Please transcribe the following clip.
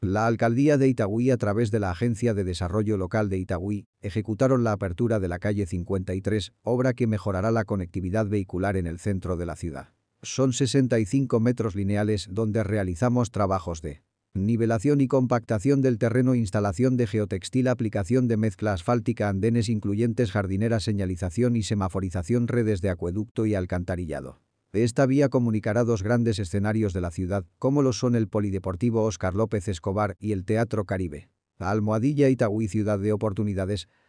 La alcaldía de Itagüí, a través de la Agencia de Desarrollo Local de Itagüí, ejecutaron la apertura de la calle 53, obra que mejorará la conectividad vehicular en el centro de la ciudad. Son 65 metros lineales donde realizamos trabajos de nivelación y compactación del terreno, instalación de geotextil, aplicación de mezcla asfáltica, andenes incluyentes, jardineras, señalización y semaforización, redes de acueducto y alcantarillado. Esta vía comunicará dos grandes escenarios de la ciudad, como lo son el Polideportivo Óscar López Escobar y el Teatro Caribe. Almohadilla Itagüí, ciudad de oportunidades.